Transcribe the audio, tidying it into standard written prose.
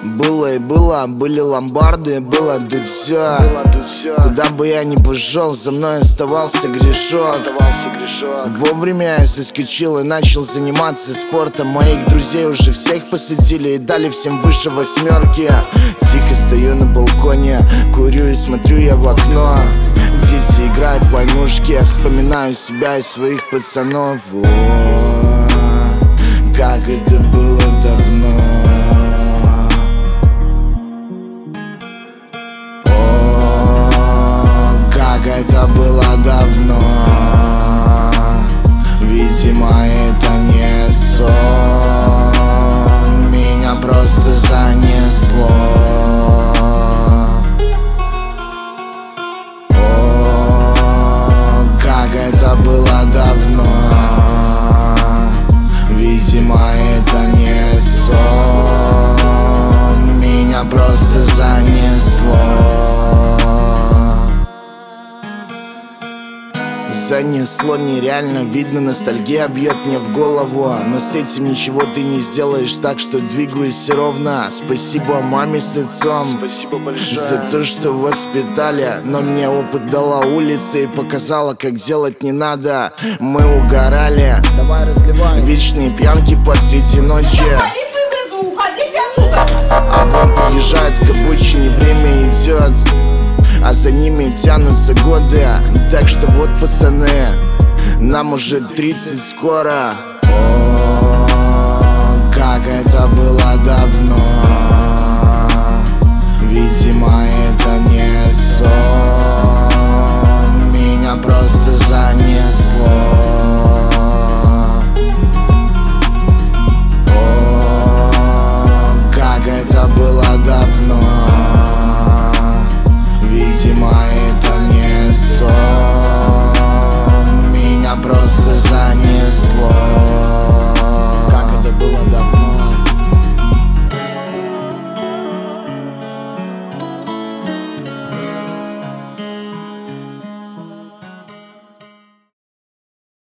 Было и было, были ломбарды, было тут все. Куда бы я ни пошел, за мной оставался грешок. Вовремя я соскочил и начал заниматься спортом. Моих друзей уже всех посадили и дали всем выше 8. Тихо стою на балконе, курю и смотрю я в окно. Дети играют в войнушки, вспоминаю себя и своих пацанов. О, как это было давно. О, как это было давно. Видимо, это не сон, меня просто занесло. О, как это было давно. Видимо, это не сон, меня просто занесло. Занесло нереально, видно, ностальгия бьет мне в голову. Но с этим ничего ты не сделаешь, так что двигаюсь ровно. Спасибо маме с отцом, Спасибо большое за то, что воспитали. Но мне опыт дала улица и показала, как делать не надо. Мы угорали, Давай разливай. вечные пьянки посреди ночи. Уходите отсюда! А вон подъезжает к обочине, время идет, а за ними тянутся годы. Так что вот, пацаны, нам уже 30 скоро.